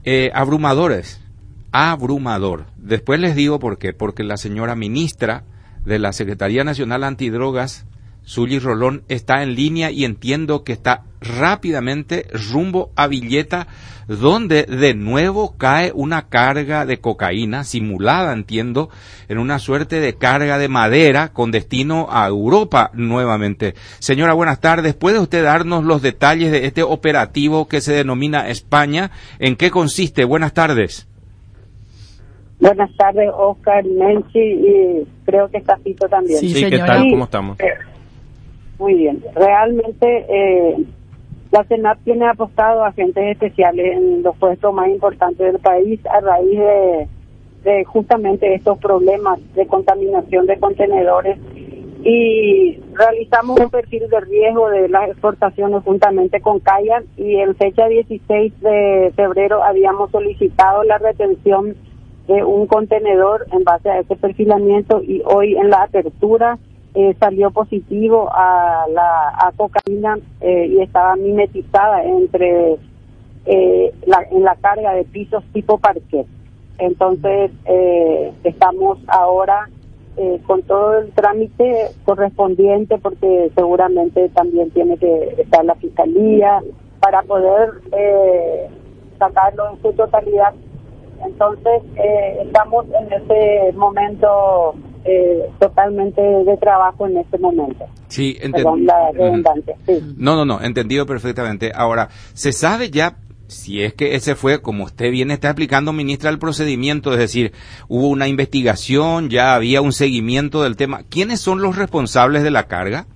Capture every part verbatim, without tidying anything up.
Eh, abrumadores, abrumador. Después les digo por qué, porque la señora ministra de la Secretaría Nacional Antidrogas, Zully Rolón, está en línea y entiendo que está rápidamente rumbo a Villeta, donde de nuevo cae una carga de cocaína, simulada, entiendo, en una suerte de carga de madera con destino a Europa nuevamente. Señora, buenas tardes. ¿Puede usted darnos los detalles de este operativo que se denomina España? ¿En qué consiste? Buenas tardes. Buenas tardes, Oscar, Menchi, y creo que está Fito también. Sí, sí, ¿qué tal? ¿Cómo estamos? Eh, muy bien. Realmente eh, la CENAP tiene apostado a agentes especiales en los puestos más importantes del país a raíz de, de justamente estos problemas de contaminación de contenedores, y realizamos un perfil de riesgo de las exportaciones juntamente con Kayak, y en fecha dieciséis de febrero habíamos solicitado la retención de un contenedor en base a ese perfilamiento, y hoy en la apertura Eh, salió positivo a la a cocaína eh, y estaba mimetizada entre eh, la, en la carga de pisos tipo parquet. Entonces eh, estamos ahora eh, con todo el trámite correspondiente, porque seguramente también tiene que estar la fiscalía para poder eh, sacarlo en su totalidad. Entonces eh, estamos en ese momento eh, totalmente de trabajo en este momento. Sí, Perdón, la redundancia. Sí. No, no, no, entendido perfectamente. Ahora, ¿se sabe ya si es que ese fue, como usted bien está explicando, ministra, el procedimiento? Es decir, ¿hubo una investigación, ya había un seguimiento del tema? ¿Quiénes son los responsables de la carga?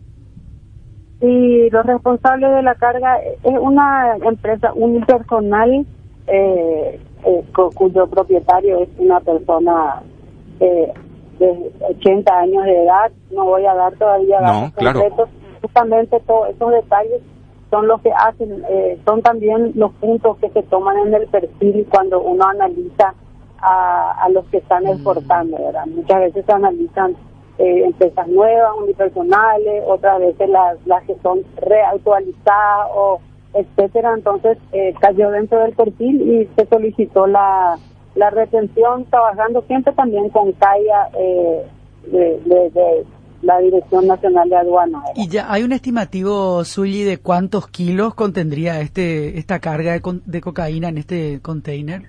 Y los responsables de la carga es una empresa unipersonal eh, eh, cuyo propietario es una persona eh, de ochenta años de edad. No voy a dar todavía datos no, claro. concretos. Justamente todos esos detalles son los que hacen, eh, son también los puntos que se toman en el perfil cuando uno analiza a, a los que están exportando, ¿verdad? Muchas veces se analizan eh, empresas nuevas, unipersonales, otras veces las, las que son reactualizadas o etcétera. Entonces eh, cayó dentro del perfil y se solicitó la la retención, trabajando siempre también con Calla eh, de, de, de la Dirección Nacional de Aduanas. ¿Y ya hay un estimativo, Zully, de cuántos kilos contendría este esta carga de, con, de cocaína en este container?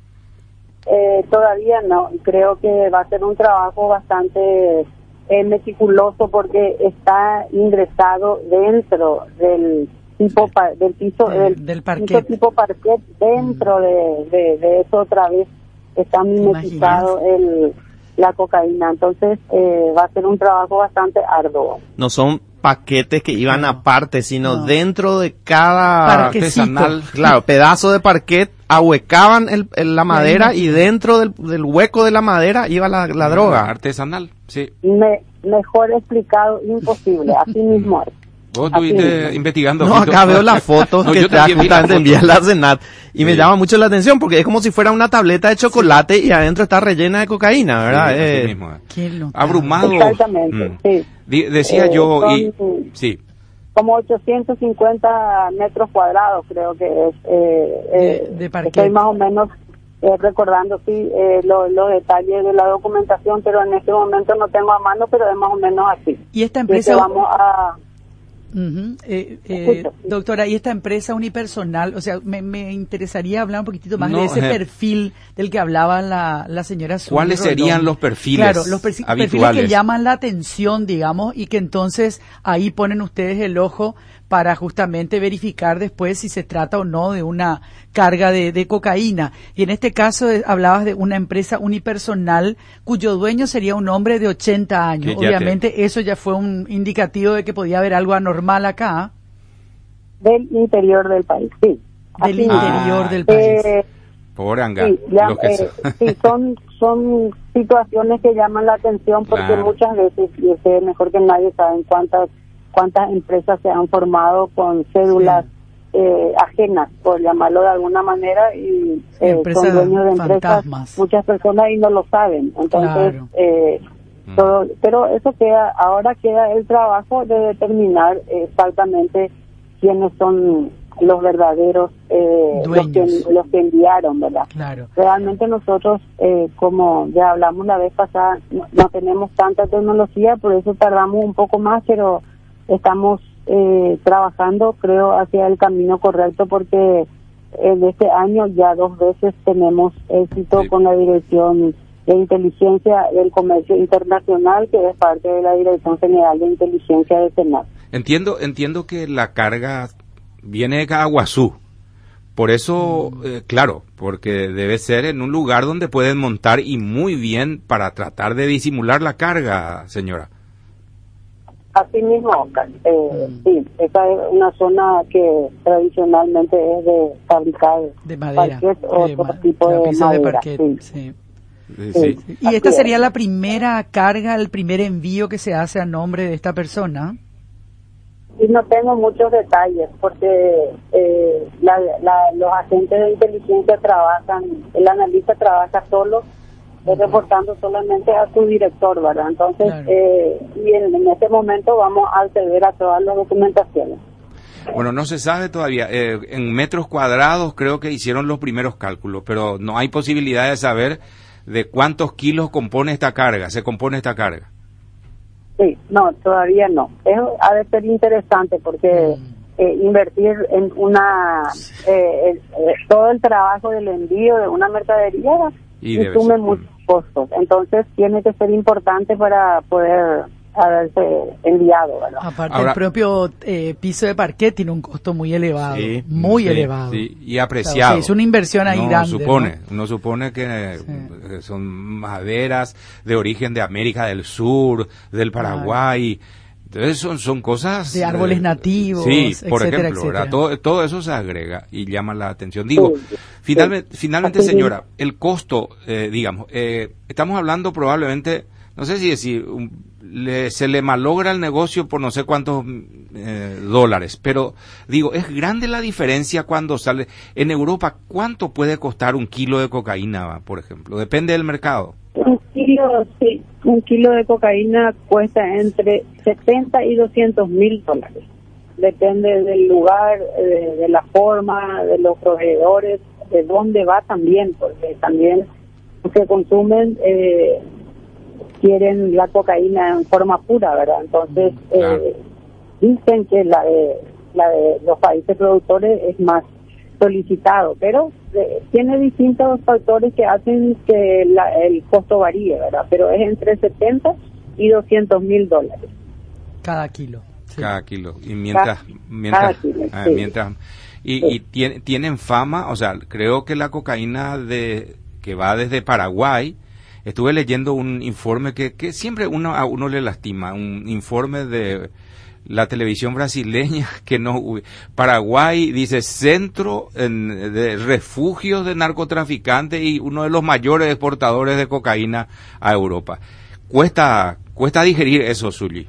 Eh, todavía no, creo que va a ser un trabajo bastante eh, meticuloso, porque está ingresado dentro del tipo pa, del piso de, del, del parquet. piso tipo parquet, dentro mm. de, de, de eso otra vez está mimetizado el la cocaína. Entonces eh, va a ser un trabajo bastante arduo. No son paquetes que iban no. aparte, sino no. dentro de cada artesanal, claro, pedazo de parquet, ahuecaban el, el, la madera, y dentro del, del hueco de la madera iba la, la droga. Artesanal, sí. Me, mejor explicado, imposible, así mismo es. Vos estuviste investigando. No, acá veo las fotos no, que te justamente envía la CENAP, y sí. me llama mucho la atención, porque es como si fuera una tableta de chocolate, sí. y adentro está rellena de cocaína, ¿verdad? Sí, eh, así mismo, eh. Abrumado. Exactamente, mm. sí. D- decía eh, yo, son, y sí. como ochocientos cincuenta metros cuadrados, creo que es. Eh, de, de eh, parquet. Estoy más o menos eh, recordando, sí, eh, los lo detalles de la documentación, pero en este momento no tengo a mano, pero es más o menos así. ¿Y esta empresa? Y vamos a... Uh-huh. eh, eh, doctora, ¿y esta empresa unipersonal? O sea, me, me interesaría hablar un poquitito más no, de ese eh, perfil del que hablaba la, la señora Zully ¿Cuáles Rolón. serían los perfiles Claro, los perfi- perfiles que llaman la atención, digamos, y que entonces ahí ponen ustedes el ojo para justamente verificar después si se trata o no de una carga de, de cocaína. Y en este caso eh, hablabas de una empresa unipersonal cuyo dueño sería un hombre de ochenta años. Obviamente te... eso ya fue un indicativo de que podía haber algo anormal acá. Del interior del país, sí. Del Así interior es. del país. Eh, Por anga, sí, ya, lo que eh, sí, son, son situaciones que llaman la atención, porque claro. muchas veces, y ustedes mejor que nadie saben cuántas cuántas empresas se han formado con cédulas sí. eh, ajenas, por llamarlo de alguna manera, y eh, son dueños de empresas, fantasmas. Muchas personas y no lo saben. Entonces, claro. eh, mm. todo, pero eso queda, ahora queda el trabajo de determinar exactamente quiénes son los verdaderos eh, los que, los que enviaron, ¿verdad? Claro. Realmente nosotros, eh, como ya hablamos la vez pasada, no, no tenemos tanta tecnología, por eso tardamos un poco más, pero estamos eh, trabajando, creo, hacia el camino correcto, porque en este año ya dos veces tenemos éxito sí. con la Dirección de Inteligencia del Comercio Internacional, que es parte de la Dirección General de Inteligencia del Senado. Entiendo, entiendo que la carga viene de Caguazú, por eso, eh, claro, porque debe ser en un lugar donde pueden montar y muy bien para tratar de disimular la carga, señora. Así mismo, Oscar. Eh, mm. Sí, esa es una zona que tradicionalmente es de fabricar de madera, parquet o de otro ma- tipo de, de madera. De parquet, sí. Sí. Sí, sí. Sí. ¿Y esta sería la primera carga, el primer envío que se hace a nombre de esta persona? Y no tengo muchos detalles porque eh, la, la, los agentes de inteligencia trabajan, el analista trabaja solo, uh-huh. reportando solamente a su director, ¿verdad? Entonces, claro. eh, y en, en este momento vamos a acceder a todas las documentaciones. Bueno, no se sabe todavía. Eh, en metros cuadrados creo que hicieron los primeros cálculos, pero no hay posibilidad de saber de cuántos kilos compone esta carga, se compone esta carga. Sí, no, todavía no. Eso ha de ser interesante porque eh, invertir en una eh, el, eh, todo el trabajo del envío de una mercadería y consume muchos costos. Entonces tiene que ser importante para poder haberse enviado, ¿verdad? Aparte, ahora, el propio eh, piso de parquet tiene un costo muy elevado, sí, muy sí, elevado. Sí, y apreciado. O sea, es una inversión ahí uno grande. Supone, ¿no? Uno supone que sí. eh, son maderas de origen de América del Sur, del Paraguay. Ah. Entonces son, son cosas... De árboles eh, nativos, sí, por etcétera, ejemplo, etcétera. Todo, todo eso se agrega y llama la atención. Digo, sí, finalmente, sí. finalmente señora, el costo, eh, digamos, eh, estamos hablando probablemente... No sé si decir, un, le, se le malogra el negocio por no sé cuántos eh, dólares, pero digo, es grande la diferencia cuando sale. En Europa, ¿cuánto puede costar un kilo de cocaína, por ejemplo? Depende del mercado. Un kilo, sí, un kilo de cocaína cuesta entre setenta y doscientos mil dólares. Depende del lugar, de, de la forma, de los proveedores, de dónde va también, porque también se consumen... Eh, quieren la cocaína en forma pura, ¿verdad? Entonces, claro. eh, dicen que la de, la de los países productores es más solicitado, pero eh, tiene distintos factores que hacen que la, el costo varíe, ¿verdad? Pero es entre setenta y doscientos mil dólares. Cada kilo. Sí. Cada kilo. Y mientras... Cada, mientras, cada kilo, ah, sí. mientras y, sí. y tiene, tienen fama, o sea, creo que la cocaína de que va desde Paraguay... Estuve leyendo un informe que, que siempre uno a uno le lastima, un informe de la televisión brasileña que no Paraguay dice centro en, de refugios de narcotraficantes y uno de los mayores exportadores de cocaína a Europa. Cuesta cuesta digerir eso, Zully.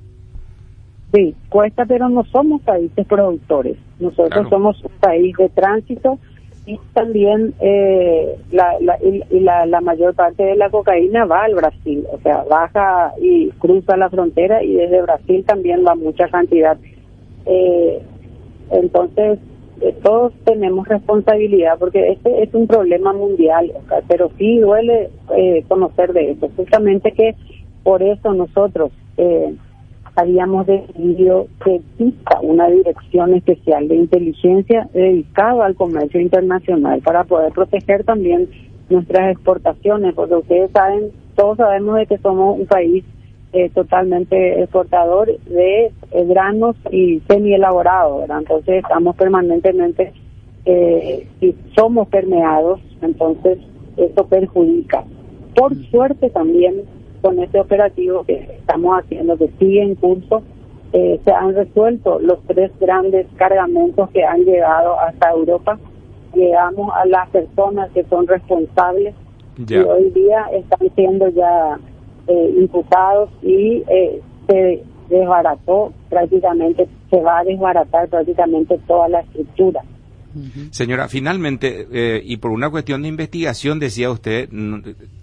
Sí, cuesta, pero no somos países productores. Nosotros claro. somos un país de tránsito. Y también eh, la, la, y la, la mayor parte de la cocaína va al Brasil, o sea, baja y cruza la frontera y desde Brasil también va mucha cantidad. Eh, entonces, eh, todos tenemos responsabilidad porque este es un problema mundial, o sea, pero sí duele eh, conocer de eso. Justamente que por eso nosotros... Eh, habíamos decidido que exista una dirección especial de inteligencia dedicada al comercio internacional para poder proteger también nuestras exportaciones, porque ustedes saben, todos sabemos de que somos un país eh, totalmente exportador de eh, granos y semi-elaborados, ¿verdad? Entonces estamos permanentemente, eh, si somos permeados, entonces eso perjudica. Por suerte también, con este operativo que estamos haciendo, que sigue en curso, eh, se han resuelto los tres grandes cargamentos que han llegado hasta Europa. Llegamos a las personas que son responsables yeah. y hoy día están siendo ya eh, imputados y eh, se desbarató prácticamente, se va a desbaratar prácticamente toda la estructura. Señora, finalmente, eh, y por una cuestión de investigación, decía usted,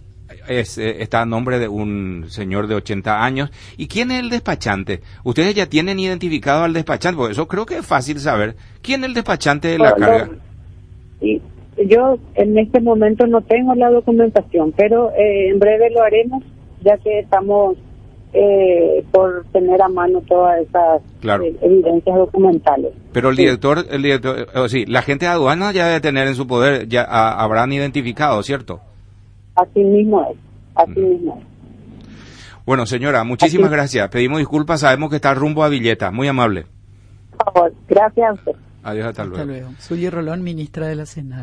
es, eh, está a nombre de un señor de ochenta años. ¿Y quién es el despachante? Ustedes ya tienen identificado al despachante, porque eso creo que es fácil saber. ¿Quién es el despachante de la no, carga? No, y yo en este momento no tengo la documentación, pero eh, en breve lo haremos, ya que estamos eh, por tener a mano todas esas claro. eh, evidencias documentales. Pero el sí. director, el director, o sí, la gente de aduana ya debe tener en su poder, ya a, habrán identificado, ¿cierto? Así mismo es, así mm. mismo es. Bueno, señora, muchísimas así. gracias. Pedimos disculpas, sabemos que está rumbo a Villeta. Muy amable. Por favor, gracias a usted. Adiós, hasta, hasta luego. luego. Zully Rolón, ministra de la Senat.